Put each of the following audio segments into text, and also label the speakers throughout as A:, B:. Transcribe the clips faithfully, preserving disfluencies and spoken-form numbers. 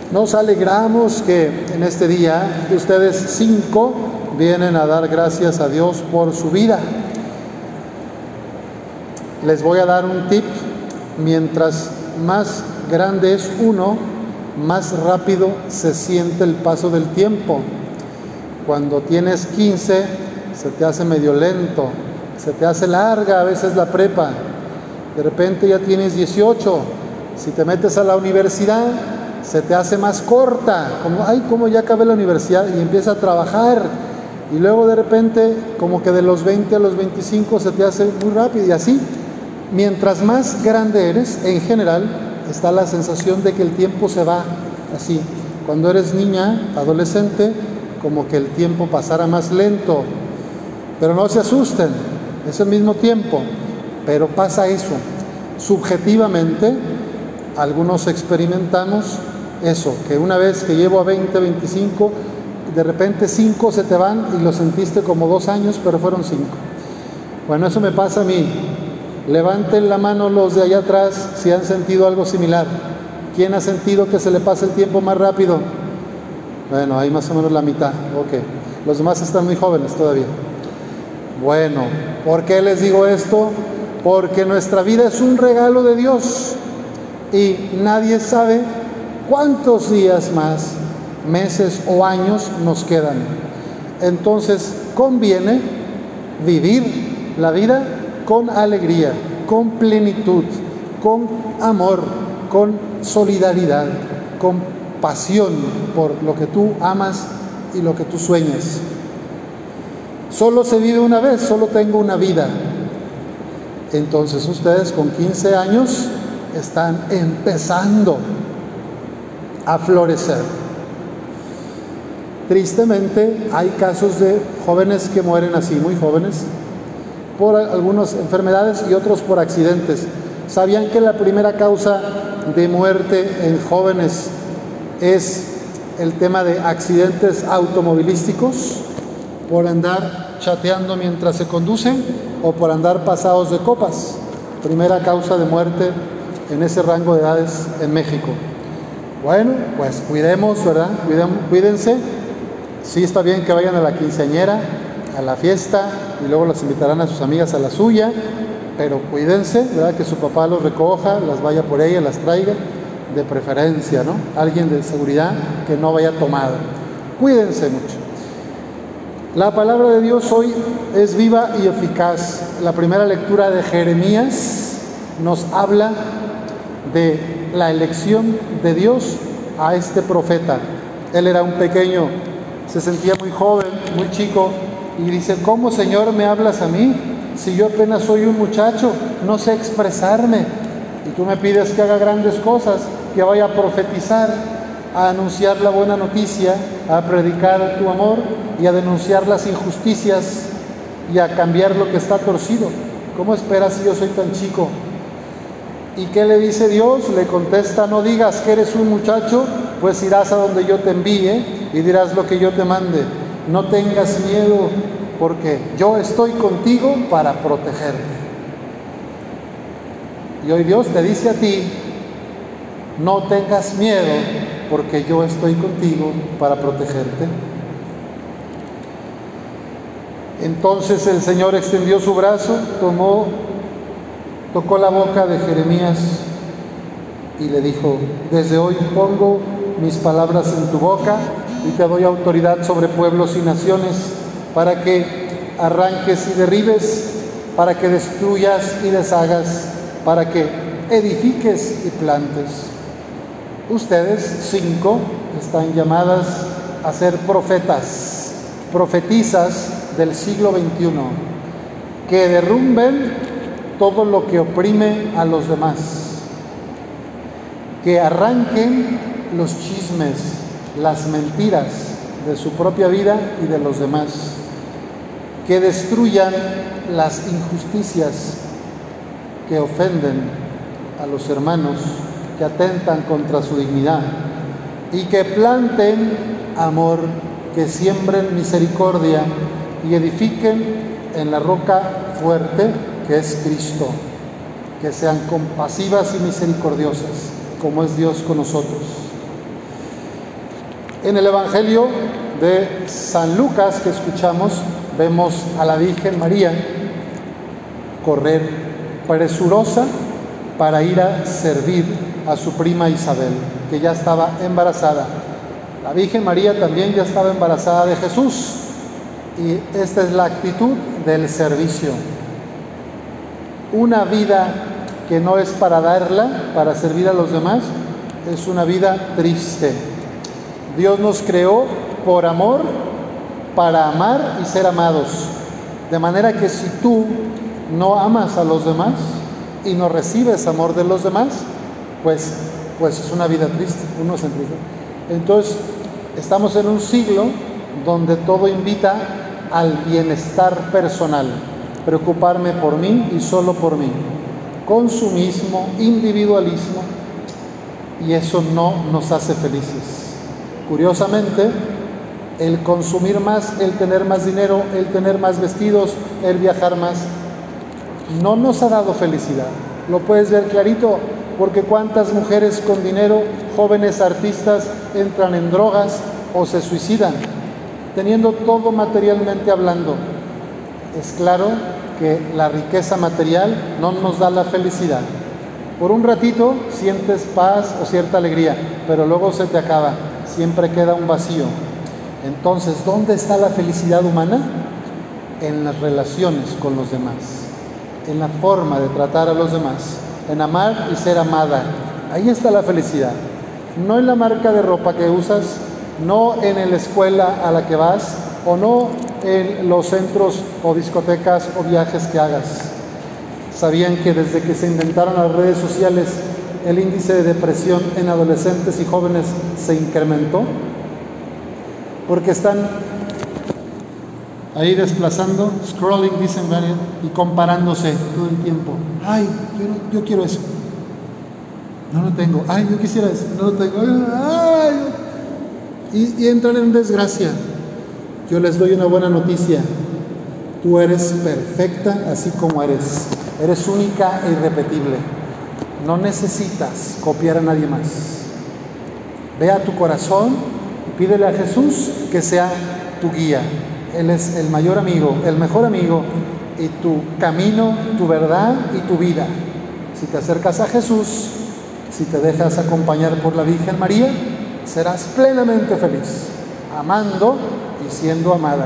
A: Nos alegramos que en este día ustedes cinco vienen a dar gracias a Dios por su vida. Les voy a dar un tip: mientras más grande es uno, más rápido se siente el paso del tiempo. Cuando tienes quince, se te hace medio lento, se te hace larga a veces la prepa. De repente ya tienes dieciocho, si te metes a la universidad, se te hace más corta, como, ay, como ya acabé la universidad, y empieza a trabajar, y luego de repente, como que de los veinte a los veinticinco se te hace muy rápido, y así. Mientras más grande eres, en general, está la sensación de que el tiempo se va así. Cuando eres niña, adolescente, como que el tiempo pasara más lento. Pero no se asusten, es el mismo tiempo, pero pasa eso. Subjetivamente, algunos experimentamos eso, que una vez que llevo a veinte, veinticinco, de repente cinco se te van y lo sentiste como dos años, pero fueron cinco. Bueno, eso me pasa a mí. Levanten la mano los de allá atrás si han sentido algo similar. ¿Quién ha sentido que se le pasa el tiempo más rápido? Bueno, ahí más o menos la mitad. Ok. Los demás están muy jóvenes todavía. Bueno, ¿por qué les digo esto? Porque nuestra vida es un regalo de Dios y nadie sabe cuántos días más, meses o años nos quedan. Entonces, conviene vivir la vida con alegría, con plenitud, con amor, con solidaridad, con pasión por lo que tú amas y lo que tú sueñas. Solo se vive una vez, solo tengo una vida. Entonces ustedes con quince años están empezando a florecer. Tristemente hay casos de jóvenes que mueren así, muy jóvenes, por algunas enfermedades y otros por accidentes. ¿Sabían que la primera causa de muerte en jóvenes es el tema de accidentes automovilísticos? Por andar chateando mientras se conducen o por andar pasados de copas. Primera causa de muerte en ese rango de edades en México. Bueno, pues cuidemos, ¿verdad? Cuídense. Sí, está bien que vayan a la quinceañera, a la fiesta, y luego las invitarán a sus amigas a la suya, pero cuídense, ¿verdad? Que su papá los recoja, las vaya por ella, las traiga, de preferencia, ¿no? Alguien de seguridad que no vaya tomado. Cuídense mucho. La palabra de Dios hoy es viva y eficaz. La primera lectura de Jeremías nos habla de la elección de Dios a este profeta. Él era un pequeño, se sentía muy joven, muy chico, y dice: ¿cómo, Señor, me hablas a mí? Si yo apenas soy un muchacho, no sé expresarme, y tú me pides que haga grandes cosas, que vaya a profetizar, a anunciar la buena noticia, a predicar tu amor y a denunciar las injusticias y a cambiar lo que está torcido. ¿Cómo esperas si yo soy tan chico? ¿Y qué le dice Dios? Le contesta: no digas que eres un muchacho, pues irás a donde yo te envíe y dirás lo que yo te mande. No tengas miedo, porque yo estoy contigo para protegerte. Y hoy Dios te dice a ti: no tengas miedo, porque yo estoy contigo para protegerte. Entonces el Señor extendió su brazo, tomó, tocó la boca de Jeremías y le dijo: desde hoy pongo mis palabras en tu boca y te doy autoridad sobre pueblos y naciones, para que arranques y derribes, para que destruyas y deshagas, para que edifiques y plantes. Ustedes cinco están llamadas a ser profetas, profetizas del siglo veintiuno, que derrumben todo lo que oprime a los demás, que arranquen los chismes, las mentiras de su propia vida y de los demás, que destruyan las injusticias que ofenden a los hermanos, que atentan contra su dignidad, y que planten amor, que siembren misericordia y edifiquen en la roca fuerte que es Cristo, que sean compasivas y misericordiosas como es Dios con nosotros. En el Evangelio de San Lucas que escuchamos, vemos a la Virgen María correr presurosa para ir a servir a su prima Isabel, que ya estaba embarazada. La Virgen María también ya estaba embarazada de Jesús, y esta es la actitud del servicio. Una vida que no es para darla, para servir a los demás, es una vida triste. Dios nos creó por amor, para amar y ser amados. De manera que si tú no amas a los demás y no recibes amor de los demás, pues, pues es una vida triste, uno se entristece. Entonces, estamos en un siglo donde todo invita al bienestar personal, preocuparme por mí y solo por mí. Consumismo, individualismo, y eso no nos hace felices. Curiosamente, el consumir más, el tener más dinero, el tener más vestidos, el viajar más, no nos ha dado felicidad. Lo puedes ver clarito, porque cuántas mujeres con dinero, jóvenes artistas, entran en drogas o se suicidan, teniendo todo materialmente hablando. Es claro que la riqueza material no nos da la felicidad. Por un ratito sientes paz o cierta alegría, pero luego se te acaba, siempre queda un vacío. Entonces, ¿dónde está la felicidad humana? En las relaciones con los demás, en la forma de tratar a los demás, en amar y ser amada. Ahí está la felicidad. No en la marca de ropa que usas, no en la escuela a la que vas, o no en los centros o discotecas o viajes que hagas. ¿Sabían que desde que se inventaron las redes sociales el índice de depresión en adolescentes y jóvenes se incrementó? Porque están ahí desplazando, scrolling, dicen, y comparándose todo el tiempo. Ay, yo, no, yo quiero eso. No lo tengo. Ay, yo quisiera eso. No lo tengo. Ay. Y, y entran en desgracia. Yo les doy una buena noticia. Tú eres perfecta así como eres. Eres única e irrepetible. No necesitas copiar a nadie más. Ve a tu corazón y pídele a Jesús que sea tu guía. Él es el mayor amigo, el mejor amigo, y tu camino, tu verdad y tu vida. Si te acercas a Jesús, si te dejas acompañar por la Virgen María, serás plenamente feliz, amando y siendo amada.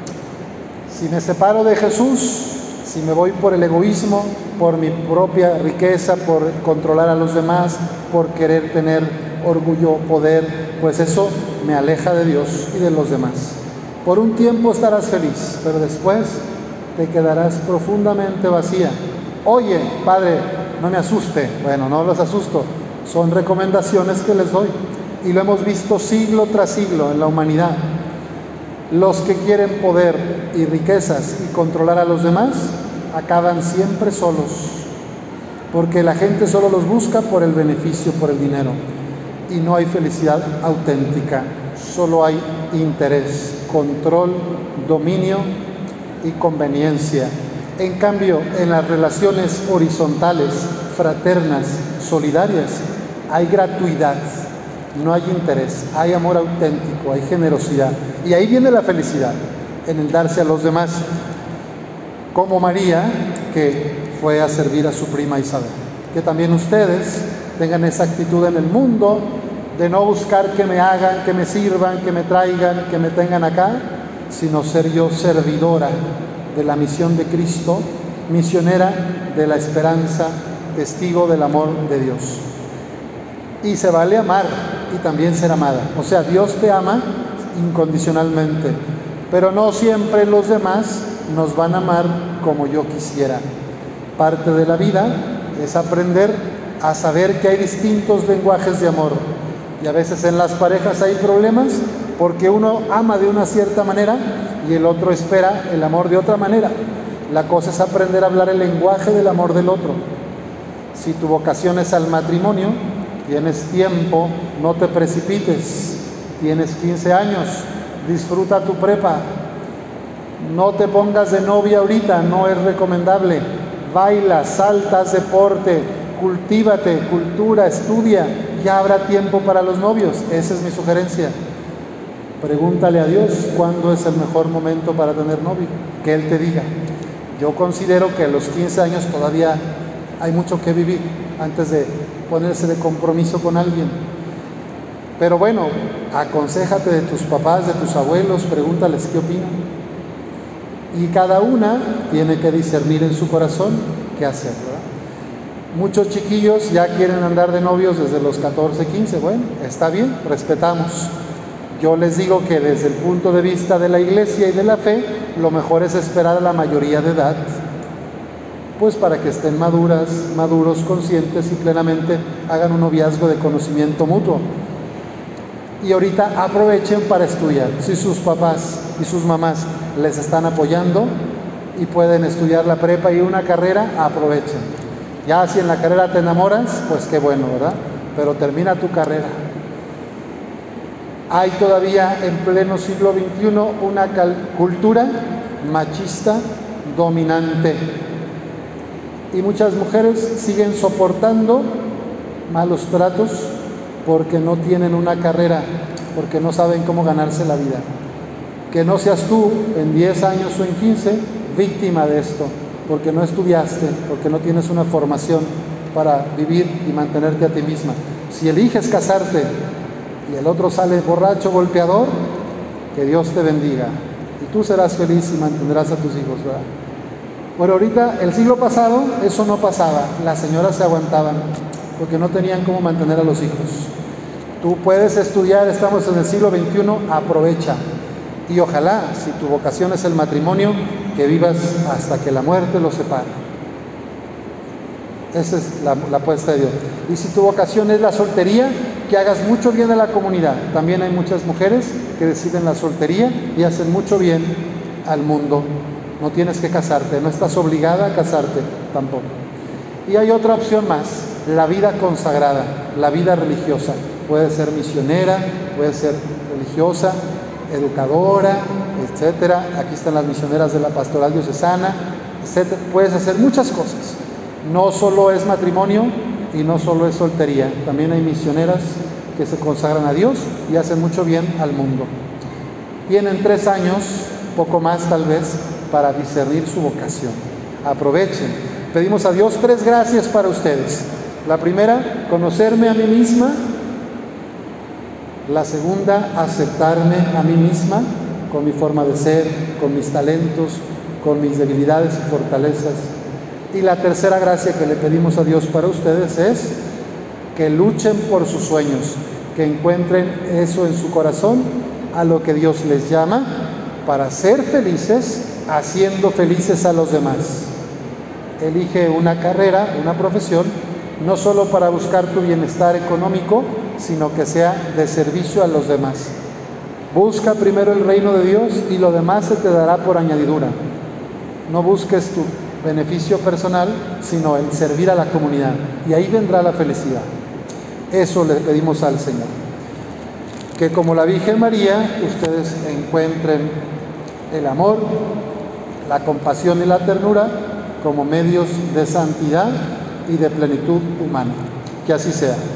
A: Si me separo de Jesús, si me voy por el egoísmo, por mi propia riqueza, por controlar a los demás, por querer tener orgullo, poder, pues eso me aleja de Dios y de los demás. Por un tiempo estarás feliz, pero después te quedarás profundamente vacía. Oye, Padre, no me asuste. Bueno, no los asusto, son recomendaciones que les doy. Y lo hemos visto siglo tras siglo en la humanidad. Los que quieren poder y riquezas y controlar a los demás acaban siempre solos, porque la gente solo los busca por el beneficio, por el dinero, y no hay felicidad auténtica, solo hay interés, control, dominio y conveniencia. En cambio, en las relaciones horizontales, fraternas, solidarias, hay gratuidad, no hay interés, hay amor auténtico, hay generosidad. Y ahí viene la felicidad, en el darse a los demás, como María, que fue a servir a su prima Isabel. Que también ustedes tengan esa actitud en el mundo, de no buscar que me hagan, que me sirvan, que me traigan, que me tengan acá, sino ser yo servidora de la misión de Cristo, misionera de la esperanza, testigo del amor de Dios. Y se vale amar y también ser amada. O sea, Dios te ama incondicionalmente, pero no siempre los demás nos van a amar como yo quisiera. Parte de la vida es aprender a saber que hay distintos lenguajes de amor. Y a veces en las parejas hay problemas porque uno ama de una cierta manera y el otro espera el amor de otra manera. La cosa es aprender a hablar el lenguaje del amor del otro. Si tu vocación es al matrimonio, tienes tiempo, no te precipites. Tienes quince años, disfruta tu prepa. No te pongas de novia ahorita, no es recomendable. Baila, salta, haz deporte, cultívate, cultura, estudia. Ya habrá tiempo para los novios, esa es mi sugerencia. Pregúntale a Dios cuándo es el mejor momento para tener novio, que Él te diga. Yo considero que a los quince años todavía hay mucho que vivir antes de ponerse de compromiso con alguien. Pero bueno, aconséjate de tus papás, de tus abuelos, pregúntales qué opinan. Y cada una tiene que discernir en su corazón qué hacer, ¿verdad? Muchos chiquillos ya quieren andar de novios desde los catorce, quince. Bueno, está bien, respetamos. Yo les digo que desde el punto de vista de la iglesia y de la fe, lo mejor es esperar a la mayoría de edad, pues para que estén maduras, maduros, conscientes y plenamente hagan un noviazgo de conocimiento mutuo. Y ahorita aprovechen para estudiar. Si sus papás y sus mamás les están apoyando y pueden estudiar la prepa y una carrera, aprovechen. Ya si en la carrera te enamoras, pues qué bueno, ¿verdad? Pero termina tu carrera. Hay todavía en pleno siglo veintiuno una cultura machista dominante. Y muchas mujeres siguen soportando malos tratos porque no tienen una carrera, porque no saben cómo ganarse la vida. Que no seas tú en diez años o en quince víctima de esto, porque no estudiaste, porque no tienes una formación para vivir y mantenerte a ti misma. Si eliges casarte y el otro sale borracho, golpeador, que Dios te bendiga y tú serás feliz y mantendrás a tus hijos, ¿verdad? Bueno, ahorita, el siglo pasado, eso no pasaba. Las señoras se aguantaban porque no tenían cómo mantener a los hijos. Tú puedes estudiar, estamos en el siglo veintiuno, aprovecha. Y ojalá, si tu vocación es el matrimonio, que vivas hasta que la muerte los separe. Esa es la, la apuesta de Dios. Y si tu vocación es la soltería, que hagas mucho bien a la comunidad. También hay muchas mujeres que deciden la soltería y hacen mucho bien al mundo. No tienes que casarte, no estás obligada a casarte tampoco. Y hay otra opción más, la vida consagrada, la vida religiosa. Puede ser misionera, puede ser religiosa, educadora, etcétera. Aquí están las misioneras de la pastoral diocesana, etcétera. Puedes hacer muchas cosas. No solo es matrimonio y no solo es soltería. También hay misioneras que se consagran a Dios y hacen mucho bien al mundo. Tienen tres años, poco más tal vez, para discernir su vocación. Aprovechen. Pedimos a Dios tres gracias para ustedes. La primera, conocerme a mí misma. La segunda, aceptarme a mí misma con mi forma de ser, con mis talentos, con mis debilidades y fortalezas. Y la tercera gracia que le pedimos a Dios para ustedes es que luchen por sus sueños, que encuentren eso en su corazón, a lo que Dios les llama, para ser felices, haciendo felices a los demás. Elige una carrera, una profesión, no solo para buscar tu bienestar económico, sino que sea de servicio a los demás. Busca primero el reino de Dios y lo demás se te dará por añadidura. No busques tu beneficio personal, sino el servir a la comunidad, y ahí vendrá la felicidad. Eso le pedimos al Señor. Que como la Virgen María, ustedes encuentren el amor, la compasión y la ternura como medios de santidad y de plenitud humana. Que así sea.